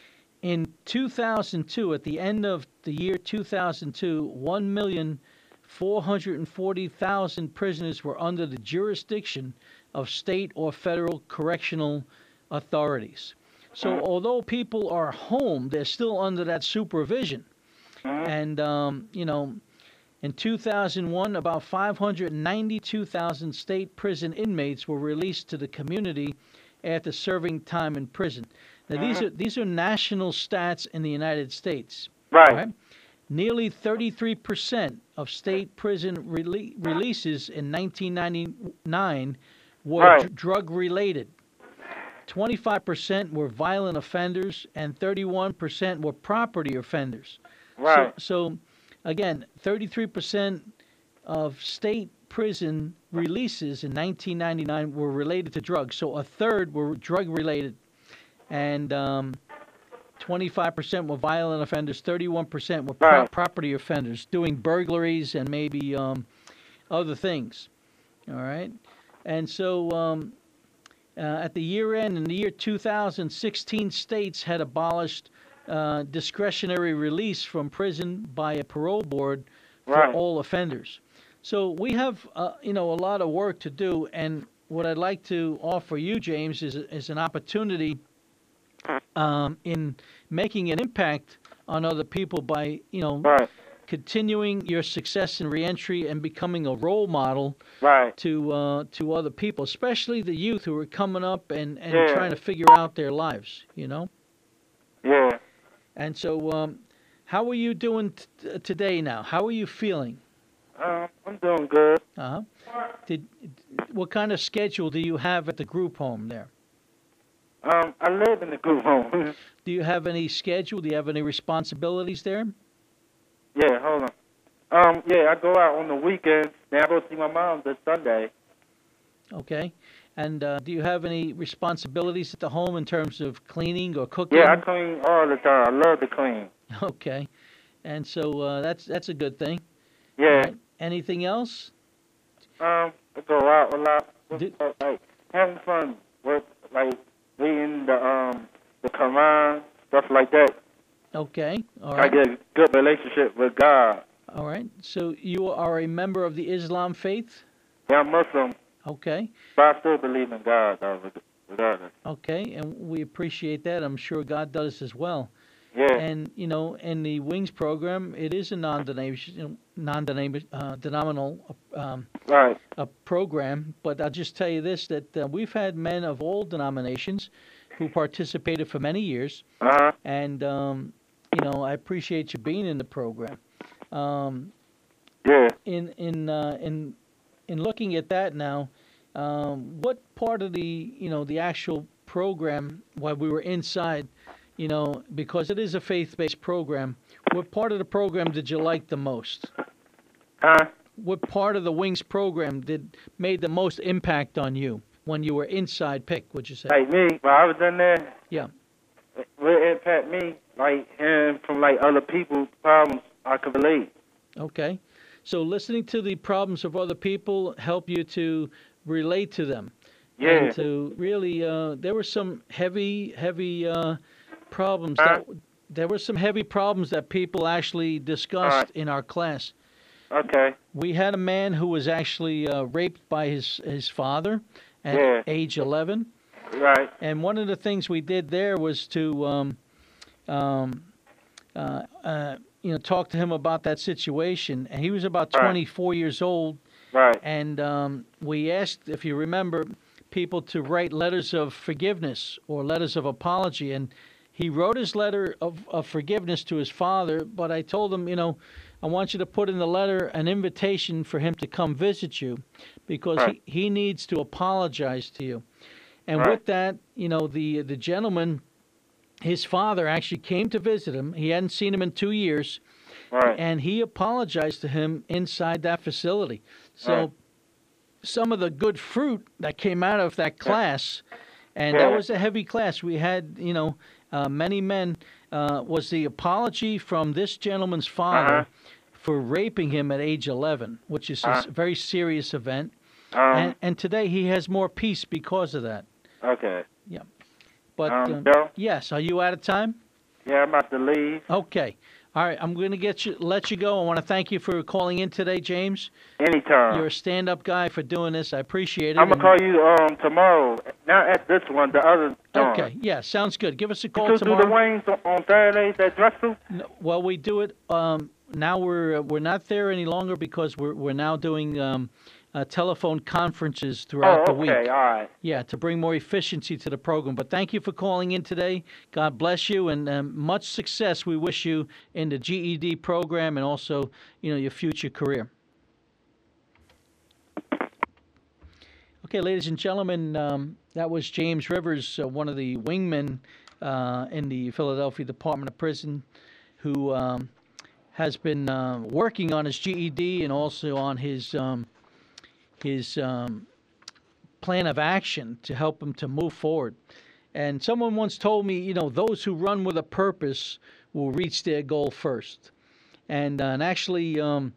In two thousand two, at the end of the year two thousand two, one million four hundred forty thousand prisoners were under the jurisdiction of state or federal correctional authorities. So although people are home, they're still under that supervision. And, um, you know, in two thousand one, about five hundred ninety-two thousand state prison inmates were released to the community after serving time in prison. Now, these are these are national stats in the United States. Right. all right? Nearly thirty-three percent of state prison rele- releases in nineteen ninety-nine were Right. dr- drug-related. twenty-five percent were violent offenders, and thirty-one percent were property offenders. Right. So, so again, thirty-three percent of state prison releases in nineteen ninety-nine were related to drugs. So a third were drug-related, and um, twenty-five percent were violent offenders, thirty-one percent were pro- Right. property offenders doing burglaries and maybe um, other things. All right? And so um, uh, at the year end, in the year two thousand, sixteen states had abolished uh, discretionary release from prison by a parole board for Right. all offenders. So we have, uh, you know, a lot of work to do, and what I'd like to offer you, James, is, is an opportunity um, in making an impact on other people by, you know, Right. continuing your success in reentry and becoming a role model Right. to uh, to other people, especially the youth who are coming up and, and Yeah. trying to figure out their lives, you know? Yeah. And so um, how are you doing t- today now? How are you feeling? Um, I'm doing good. Uh-huh. Did what kind of schedule do you have at the group home there? Um, I live in the group home. Do you have any schedule? Do you have any responsibilities there? Yeah, hold on. Um, yeah, I go out on the weekends. Then I go see my mom this Sunday. Okay. And uh, do you have any responsibilities at the home in terms of cleaning or cooking? Yeah, I clean all the time. I love to clean. Okay. And so uh, that's that's a good thing. Yeah. All right. Anything else? Um, I go out a lot. With, Did- uh, like having fun with like reading the um the Quran, stuff like that. Okay. All I right. get a good relationship with God. All right. So you are a member of the Islam faith? Yeah, I'm Muslim, Okay. but I still believe in God, though, regardless. Okay. And we appreciate that. I'm sure God does as well. Yeah. And, you know, in the Wings program, it is a non-denominational, non-denominational um, Right. a program. But I'll just tell you this, that uh, we've had men of all denominations who participated for many years. Uh-huh. And, um, you know, I appreciate you being in the program. Um, Yeah. in in uh, in in looking at that now, um, what part of the you know the actual program while we were inside, you know, because it is a faith-based program, what part of the program did you like the most? Huh? What part of the Wings program did made the most impact on you when you were inside P I C? Would you say? Like me, while I was in there, Yeah. what impact me, like hearing from like other people's problems, I could relate. Okay. So listening to the problems of other people help you to relate to them. Yeah. And to really, uh, there were some heavy, heavy uh, problems. Huh? That, there were some heavy problems that people actually discussed Alright. in our class. Okay. We had a man who was actually uh, raped by his, his father at Yeah. age eleven. Right. And one of the things we did there was to, um, um, uh, uh, you know, talk to him about that situation. And he was about Right. twenty-four years old. Right. And um, we asked, if you remember, people to write letters of forgiveness or letters of apology. And he wrote his letter of, of forgiveness to his father, but I told him, you know, I want you to put in the letter an invitation for him to come visit you, because Right. he, he needs to apologize to you. And Right. with that, you know, the the gentleman, his father actually came to visit him. He hadn't seen him in two years, Right. and he apologized to him inside that facility. So Right. some of the good fruit that came out of that class, and Yeah. that was a heavy class. We had, you know, uh, many men, uh, was the apology from this gentleman's father Uh-huh. for raping him at age eleven, which is a Uh-huh. s- very serious event. Um. and, and today he has more peace because of that. Okay. But Um, um, Joe. yes, are you out of time? Yeah, I'm about to leave. Okay. All right, I'm going to get you, let you go. I want to thank you for calling in today, James. Anytime. You're a stand-up guy for doing this. I appreciate it. I'm gonna And- call you um tomorrow. Not at this one, the other. joint. Okay, yeah, sounds good. Give us a You call still do tomorrow. the wings on, on Saturdays at Drexel? No, well, we do it. Um, now we're uh, we're not there any longer because we're we're now doing um, uh, telephone conferences throughout Oh, the okay, week. all right. Yeah, to bring more efficiency to the program. But thank you for calling in today. God bless you, and um, much success. We wish you in the G E D program and also, you know, your future career. Okay, ladies and gentlemen, um, that was James Rivers, uh, one of the wingmen uh, in the Philadelphia Department of Prison, who um, has been uh, working on his G E D and also on his um, his um, plan of action to help him to move forward. And someone once told me, you know, those who run with a purpose will reach their goal first. And, uh, and actually, um,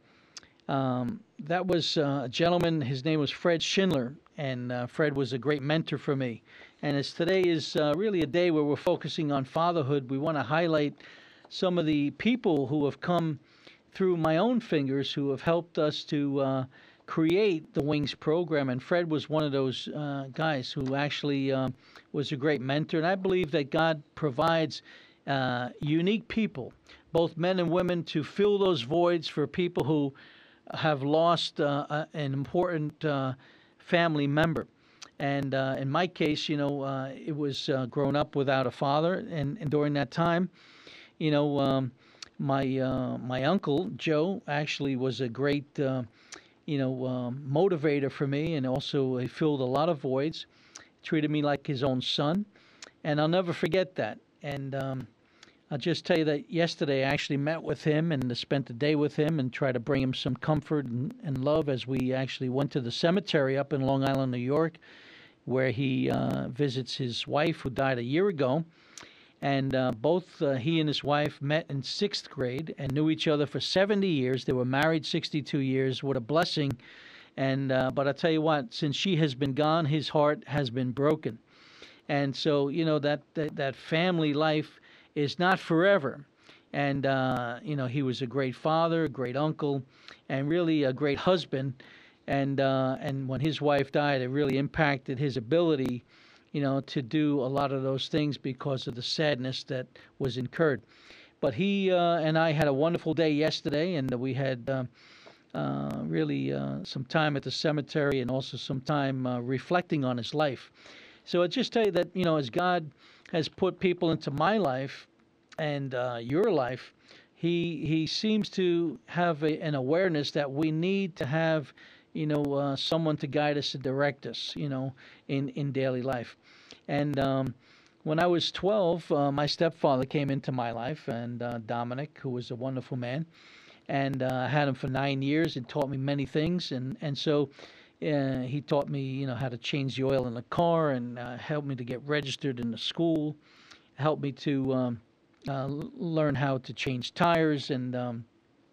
um, that was uh, a gentleman. His name was Fred Schindler, and uh, Fred was a great mentor for me. And as today is uh, really a day where we're focusing on fatherhood, we want to highlight some of the people who have come through my own fingers who have helped us to uh, create the Wings program. And Fred was one of those uh, guys who actually uh, was a great mentor. And I believe that God provides uh, unique people, both men and women, to fill those voids for people who have lost uh, a- an important uh, family member. And uh, in my case, you know, uh, it was uh, growing up without a father. And, and during that time, you know, um, my uh, my uncle, Joe, actually was a great, uh, you know, um, motivator for me. And also he filled a lot of voids, treated me like his own son. And I'll never forget that. And um, I'll just tell you that yesterday I actually met with him and spent the day with him and tried to bring him some comfort and, and love as we actually went to the cemetery up in Long Island, New York, where he uh, visits his wife who died a year ago. And uh, both uh, he and his wife met in sixth grade and knew each other for seventy years. They were married sixty-two years. What a blessing. And uh, but I tell you what, since she has been gone, his heart has been broken. And so, you know, that, that, that family life is not forever. And, uh, you know, he was a great father, a great uncle, and really a great husband. And uh, and when his wife died, it really impacted his ability, you know, to do a lot of those things because of the sadness that was incurred. But he uh, and I had a wonderful day yesterday, and we had uh, uh, really uh, some time at the cemetery and also some time uh, reflecting on his life. So I just tell you that, you know, as God has put people into my life and uh, your life, he he seems to have a, an awareness that we need to have, you know, uh, someone to guide us and direct us, you know, in, in daily life. And um, when I was twelve, uh, my stepfather came into my life, and uh, Dominic, who was a wonderful man, and uh, I had him for nine years and taught me many things. And, and so uh, he taught me, you know, how to change the oil in the car and uh, helped me to get registered in the school, helped me to um, uh, l- learn how to change tires and um,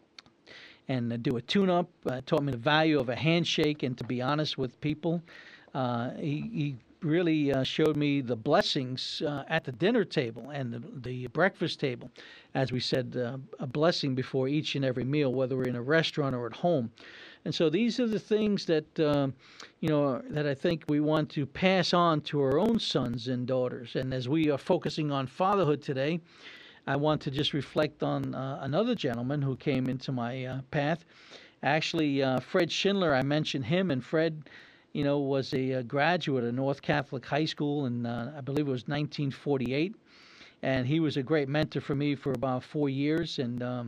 and uh, do a tune-up. Uh, taught me the value of a handshake and to be honest with people. Uh, he, he really uh, showed me the blessings uh, at the dinner table and the, the breakfast table. As we said, uh, a blessing before each and every meal, whether we're in a restaurant or at home. And so these are the things that, uh, you know, that I think we want to pass on to our own sons and daughters. And as we are focusing on fatherhood today, I want to just reflect on uh, another gentleman who came into my uh, path. Actually, uh, Fred Schindler, I mentioned him, and Fred, you know, was a, uh graduate of North Catholic High School in, uh, I believe it was nineteen forty-eight. And he was a great mentor for me for about four years. And um,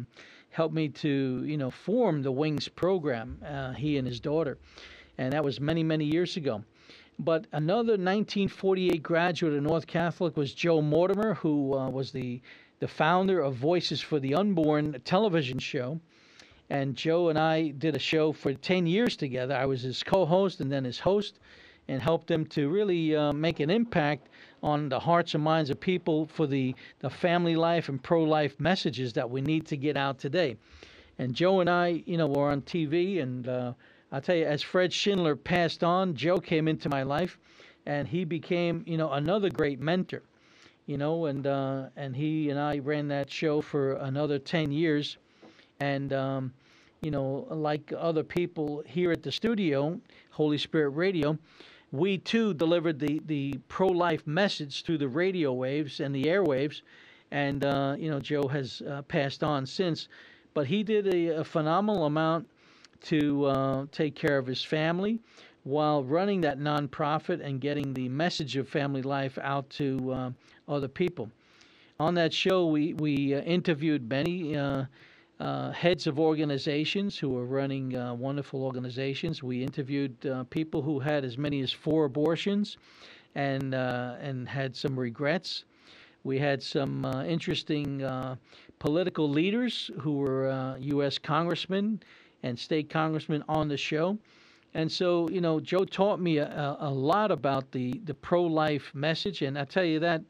helped me to, you know, form the Wings program, uh, he and his daughter. And that was many, many years ago. But another nineteen forty-eight graduate of North Catholic was Joe Mortimer, who uh, was the, the founder of Voices for the Unborn television show. And Joe and I did a show for ten years together. I was his co-host and then his host, and helped him to really uh, make an impact on the hearts and minds of people for the, the family life and pro-life messages that we need to get out today. And Joe and I, you know, were on T V, and uh, I'll tell you, as Fred Schindler passed on, Joe came into my life, and he became, you know, another great mentor, you know, and uh, and he and I ran that show for another ten years. And, um, you know, like other people here at the studio, Holy Spirit Radio, we too delivered the, the pro-life message through the radio waves and the airwaves. And, uh, you know, Joe has uh, passed on since. But he did a, a phenomenal amount to uh, take care of his family while running that nonprofit and getting the message of family life out to uh, other people. On that show, we, we uh, interviewed many uh, uh, heads of organizations who are running uh, wonderful organizations. We interviewed uh, people who had as many as four abortions and, uh, and had some regrets. We had some uh, interesting uh, political leaders who were uh, U S congressmen and state congressmen on the show. And so, you know, Joe taught me a, a lot about the, the pro-life message. And I tell you that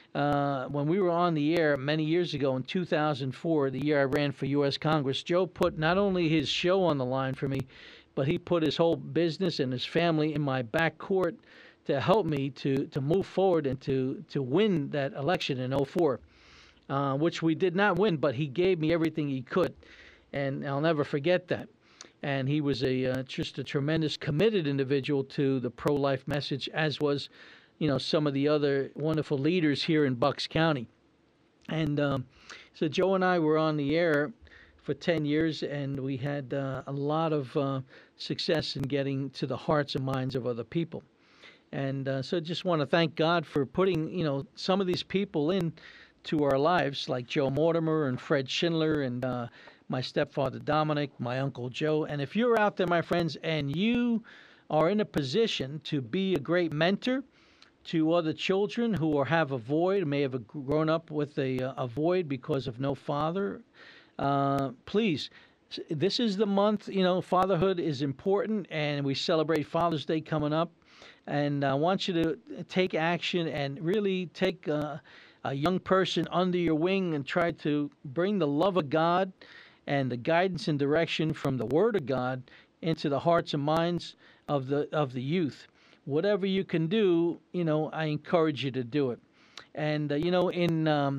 uh, when we were on the air many years ago in two thousand four, the year I ran for U S Congress, Joe put not only his show on the line for me, but he put his whole business and his family in my back court to help me to, to move forward and to, to win that election in oh four, uh, which we did not win, but he gave me everything he could. And I'll never forget that. And he was a uh, just a tremendous committed individual to the pro-life message, as was, you know, some of the other wonderful leaders here in Bucks County. And um, so Joe and I were on the air for ten years, and we had uh, a lot of uh, success in getting to the hearts and minds of other people. And uh, so I just want to thank God for putting, you know, some of these people in to our lives, like Joe Mortimer and Fred Schindler and uh, my stepfather Dominic, my uncle Joe. And if you're out there, my friends, and you are in a position to be a great mentor to other children who are, have a void, may have grown up with a, a void because of no father, uh, please, this is the month, you know, fatherhood is important, and we celebrate Father's Day coming up. And I want you to take action and really take uh, a young person under your wing and try to bring the love of God and the guidance and direction from the Word of God into the hearts and minds of the of the youth. Whatever you can do, you know, I encourage you to do it. And uh, you know, in um,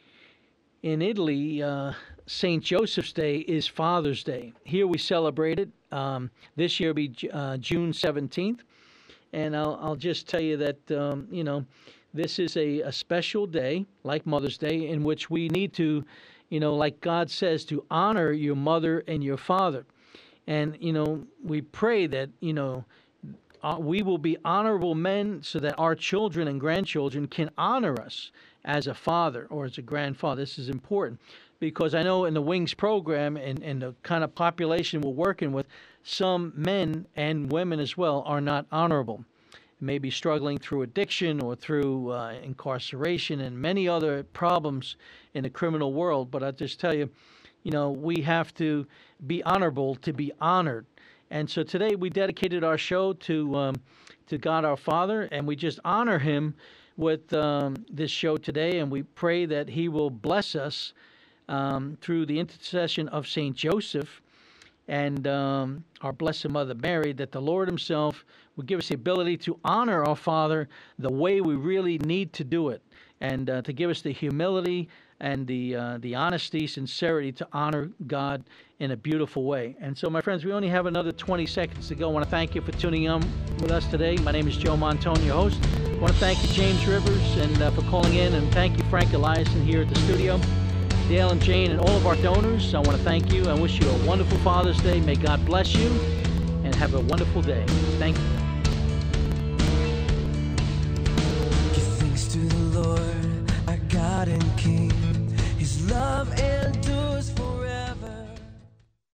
in Italy, uh, Saint Joseph's Day is Father's Day. Here we celebrate it. Um, this year will be uh, June seventeenth. And I'll, I'll just tell you that, um, you know, this is a, a special day, like Mother's Day, in which we need to, you know, like God says, to honor your mother and your father. And, you know, we pray that, you know, uh, we will be honorable men so that our children and grandchildren can honor us as a father or as a grandfather. This is important because I know in the Wings program and, and the kind of population we're working with, some men and women as well are not honorable, maybe struggling through addiction or through uh, incarceration and many other problems in the criminal world. But I just tell you, you know, we have to be honorable to be honored. And so today we dedicated our show to um, to God our Father, and we just honor Him with um, this show today, and we pray that He will bless us um, through the intercession of Saint Joseph and um, our Blessed Mother Mary, that the Lord Himself will give us the ability to honor our Father the way we really need to do it, and uh, to give us the humility and the uh, the honesty, sincerity to honor God in a beautiful way. And so, my friends, we only have another twenty seconds to go. I want to thank you for tuning in with us today. My name is Joe Montone, your host. I want to thank you, James Rivers, and uh, for calling in, and thank you, Frank Eliason, here at the studio. Dale and Jane and all of our donors, I want to thank you. I wish you a wonderful Father's Day. May God bless you, and have a wonderful day. Thank you. Give thanks to the Lord, our God and King. His love endures